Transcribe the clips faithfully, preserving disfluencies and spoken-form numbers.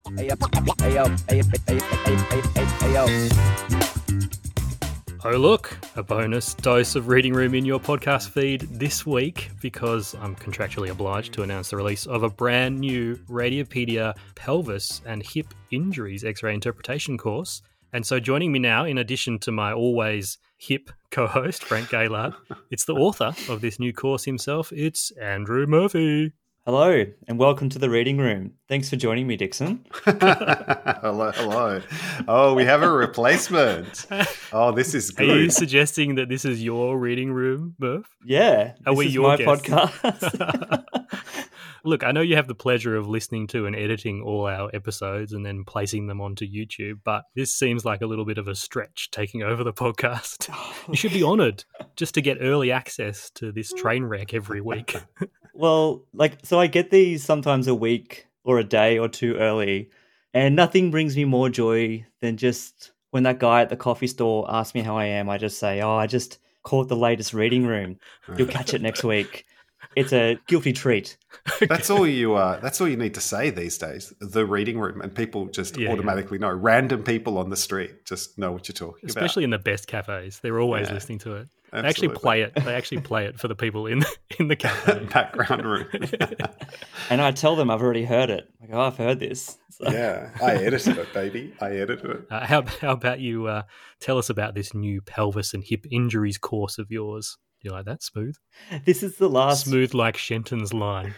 Hey, yo, hey, yo, hey, hey, hey, hey, hey, hey, yo. Oh look, a bonus dose of Reading Room in your podcast feed this week because I'm contractually obliged to announce the release of a brand new Radiopedia Pelvis and Hip Injuries X-ray Interpretation course. And so joining me now, in addition to my always hip co-host, Frank Gaylard, it's the author of this new course himself. It's Andrew Murphy. Hello, and welcome to the Reading Room. Thanks for joining me, Dixon. hello, hello. Oh, we have a replacement. Oh, this is good. Are you suggesting that this is your reading room, Murph? Yeah, Are this we is your my guests? podcast. Look, I know you have the pleasure of listening to and editing all our episodes and then placing them onto YouTube, but this seems like a little bit of a stretch taking over the podcast. You should be honoured just to get early access to this train wreck every week. Well, like, so I get these sometimes a week or a day or two early, and nothing brings me more joy than just when that guy at the coffee store asks me how I am. I just say, oh, I just caught the latest Reading Room. You'll catch it next week. It's a guilty treat. That's all you. Uh, that's all you need to say these days. The Reading Room, and people just Yeah, automatically know. Random people on the street just know what you're talking Especially in the best cafes. They're always Yeah, listening to it. They absolutely. actually play it. They actually play it for the people in the, in the cafe. about. Background room. And I tell them I've already heard it. Like, oh, I've heard this. So- Yeah, I edited it, baby. I edited it. Uh, how, how about you uh, tell us about this new pelvis and hip injuries course of yours? Do you like that? Smooth? This is the last Smooth like Shenton's line.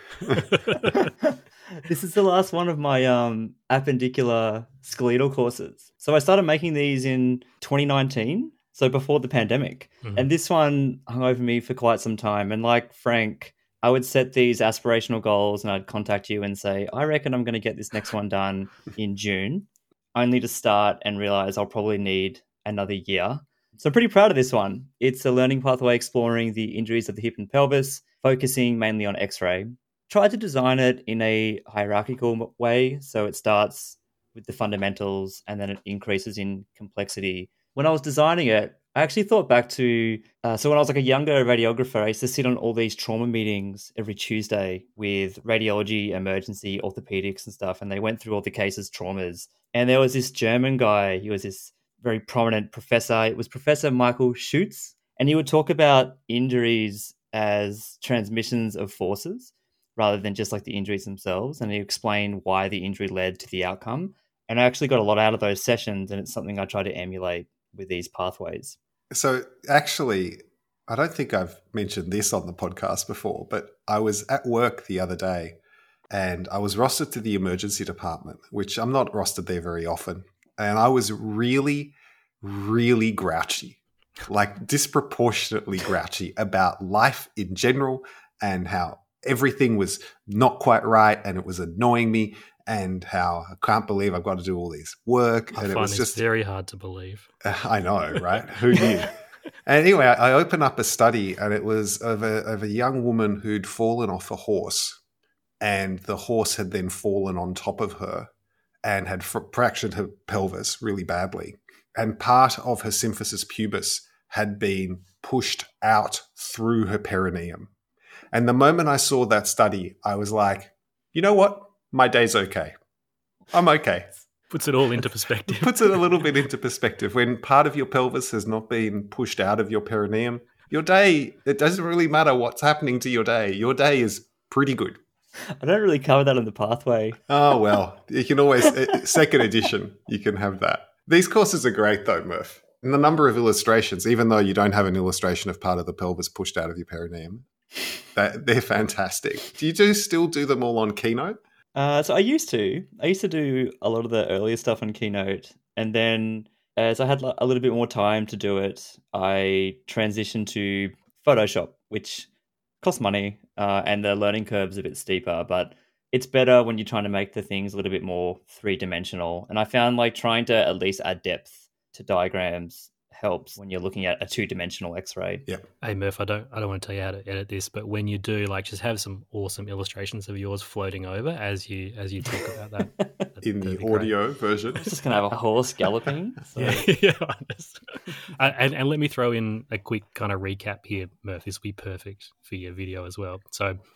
This is the last one of my um, appendicular skeletal courses. So I started making these in twenty nineteen, so before the pandemic. Mhm. And this one hung over me for quite some time. And like Frank, I would set these aspirational goals and I'd contact you and say, I reckon I'm going to get this next one done in June, only to start and realize I'll probably need another year. So I'm pretty proud of this one. It's a learning pathway exploring the injuries of the hip and pelvis, focusing mainly on X-ray. Tried to design it in a hierarchical way, so it starts with the fundamentals and then it increases in complexity. When I was designing it, I actually thought back to, uh, so when I was like a younger radiographer, I used to sit on all these trauma meetings every Tuesday with radiology, emergency, orthopedics and stuff, and they went through all the cases, traumas. And there was this German guy, he was this very prominent professor, it was Professor Michael Schutz, and he would talk about injuries as transmissions of forces, rather than just like the injuries themselves. And he explained why the injury led to the outcome. And I actually got a lot out of those sessions, and it's something I try to emulate with these pathways. So actually, I don't think I've mentioned this on the podcast before, but I was at work the other day and I was rostered to the emergency department, which I'm not rostered there very often. And I was really, really grouchy, like disproportionately grouchy about life in general and how everything was not quite right and it was annoying me and how I can't believe I've got to do all this work. I and find it was this just very hard to believe. I know, right? Who knew? And anyway, I opened up a study and it was of a, of a young woman who'd fallen off a horse and the horse had then fallen on top of her and had fr- fractured her pelvis really badly. And part of her symphysis pubis had been pushed out through her perineum. And the moment I saw that study, I was like, you know what? My day's okay. I'm okay. Puts it all into perspective. Puts it a little bit into perspective. When part of your pelvis has not been pushed out of your perineum, your day, it doesn't really matter what's happening to your day. Your day is pretty good. I don't really cover that on the pathway. Oh, well, you can always, second edition, you can have that. These courses are great though, Murph. And the number of illustrations, even though you don't have an illustration of part of the pelvis pushed out of your perineum, that they're fantastic. Do you do still do them all on Keynote? Uh, so I used to. I used to do a lot of the earlier stuff on Keynote. And then as I had a little bit more time to do it, I transitioned to Photoshop, which costs money uh, and the learning curve's a bit steeper. But it's better when you're trying to make the things a little bit more three-dimensional. And I found like trying to at least add depth to diagrams helps when you're looking at a two-dimensional X-ray. Yep. Hey Murph, I don't I don't want to tell you how to edit this, but when you do, like, just have some awesome illustrations of yours floating over as you as you talk about that. That'd- In the that'd be great. audio version. I'm just going to have a horse galloping. So. Yeah, yeah. honest. Uh, and, and let me throw in a quick kind of recap here, Murph. This will be perfect for your video as well. So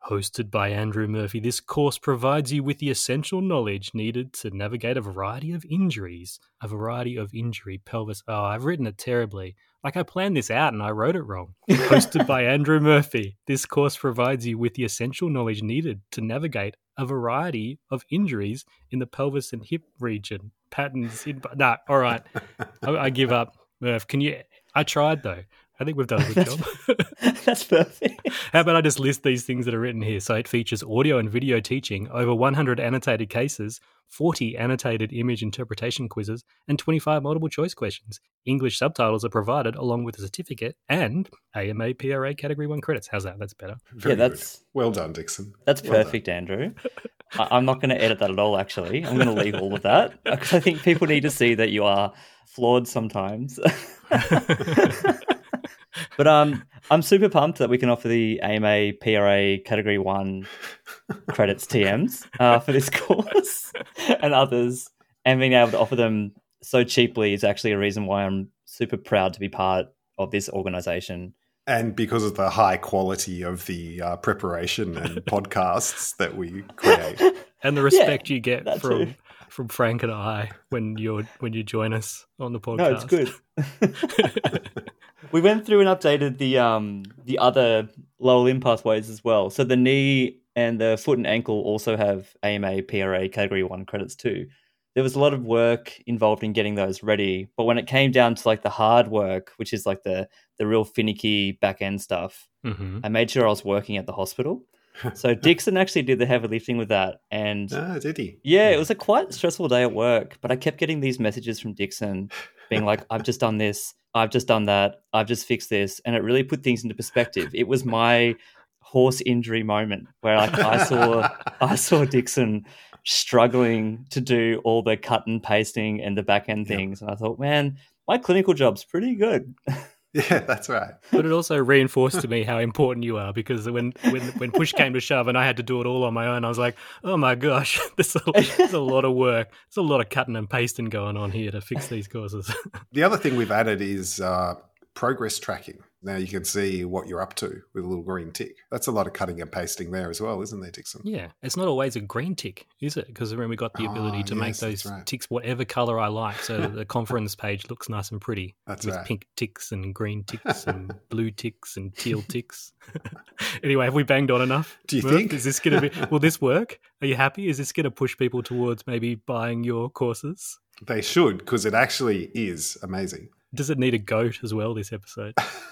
Hosted by Andrew Murphy, this course provides you with the essential knowledge needed to navigate a variety of injuries. A variety of injury pelvis. Oh, I've written it terribly. Like I planned this out and I wrote it wrong. Hosted by Andrew Murphy, this course provides you with the essential knowledge needed to navigate a variety of injuries in the pelvis and hip region. Patterns in... No, all right. I, I give up. Murph, can you... I tried though. I think we've done a good that's, job. That's perfect. How about I just list these things that are written here? So it features audio and video teaching, over one hundred annotated cases, forty annotated image interpretation quizzes, and twenty-five multiple choice questions. English subtitles are provided along with a certificate and A M A P R A Category one credits. How's that? That's better. Very yeah, that's good. Well done, Dixon. That's well perfect, done. Andrew. I- I'm not going to edit that at all, actually. I'm going to leave all of that because I think people need to see that you are flawed sometimes. But um, I'm super pumped that we can offer the A M A P R A Category one credits T Ms uh, for this course and others, and being able to offer them so cheaply is actually a reason why I'm super proud to be part of this organisation. And because of the high quality of the uh, preparation and podcasts that we create. And the respect Yeah, you get that from too. from Frank and I when you're when you join us on the podcast. No, it's good. We went through and updated the um the other lower limb pathways as well. So the knee and the foot and ankle also have A M A P R A Category one credits too. There was a lot of work involved in getting those ready, but when it came down to like the hard work, which is like the the real finicky back end stuff, Mm-hmm. I made sure I was working at the hospital. So Dixon actually did the heavy lifting with that, and Ah, did he? yeah, it was a quite stressful day at work, but I kept getting these messages from Dixon being like, I've just done this, I've just done that, I've just fixed this. And it really put things into perspective. It was my horse injury moment where like I saw I saw Dixon struggling to do all the cut and pasting and the back end Yep. things. And I thought, man, my clinical job's pretty good. Yeah, that's right. But it also reinforced to me how important you are, because when, when when push came to shove and I had to do it all on my own, I was like, oh my gosh, there's a, there's a lot of work. There's a lot of cutting and pasting going on here to fix these courses. The other thing we've added is uh, progress tracking. Now you can see what you're up to with a little green tick. That's a lot of cutting and pasting there as well, isn't there, Dixon? Yeah, it's not always a green tick, is it? Because remember, we got the ability Ah, to make yes, that's those right. ticks whatever color I like, so that the conference page looks nice and pretty. That's with right. pink ticks and green ticks and blue ticks and teal ticks. Anyway, have we banged on enough? Do you Murph? think? Is this going to be? Will this work? Are you happy? Is this going to push people towards maybe buying your courses? They should, because it actually is amazing. Does it need a goat as well? This episode.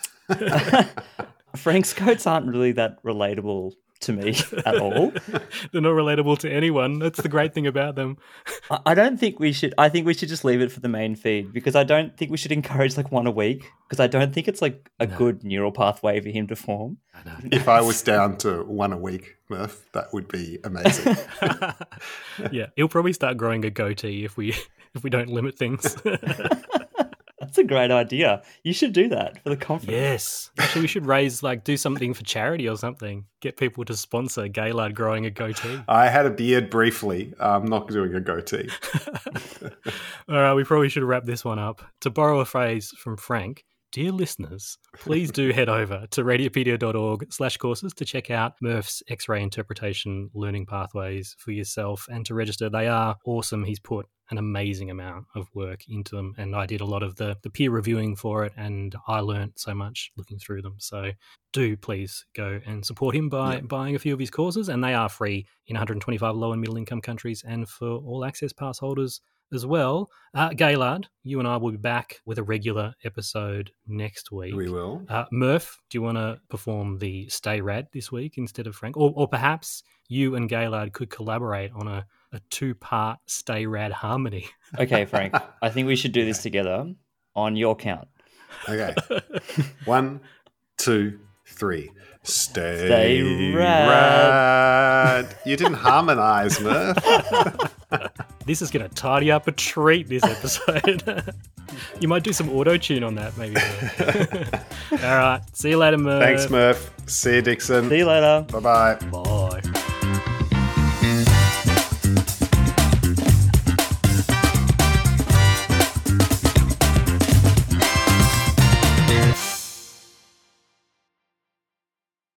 Frank's coats aren't really that relatable to me at all. They're not relatable to anyone. That's the great thing about them. I I don't think we should. I think we should just leave it for the main feed because I don't think we should encourage like one a week because I don't think it's like a No. good neural pathway for him to form. I know. If I was down to one a week, Murph, that would be amazing. Yeah, he'll probably start growing a goatee if we if we don't limit things. That's a great idea. You should do that for the conference. Yes. Actually, we should raise, like, do something for charity or something. Get people to sponsor Gaylard growing a goatee. I had a beard briefly. I'm not doing a goatee. All right, we probably should wrap this one up. To borrow a phrase from Frank, dear listeners, please do head over to radiopedia.org slash courses to check out Murph's X-ray interpretation learning pathways for yourself and to register. They are awesome. He's put an amazing amount of work into them, and I did a lot of the, the peer reviewing for it, and I learned so much looking through them. So do please go and support him by Yeah. buying a few of his courses, and they are free in one hundred twenty-five low and middle income countries and for all access pass holders as well. Uh, Gaylard, you and I will be back with a regular episode next week. We will. Uh, Murph, do you want to perform the Stay Rad this week instead of Frank? Or, or perhaps you and Gaylard could collaborate on a, a two-part Stay Rad harmony. Okay, Frank. I think we should do this together on your count. Okay. One, two, three. Stay, Stay rad. rad. You didn't harmonize, Murph. This is going to tidy up a treat, this episode. You might do some auto-tune on that, maybe. All right. See you later, Murph. Thanks, Murph. See you, Dixon. See you later. Bye-bye. Bye.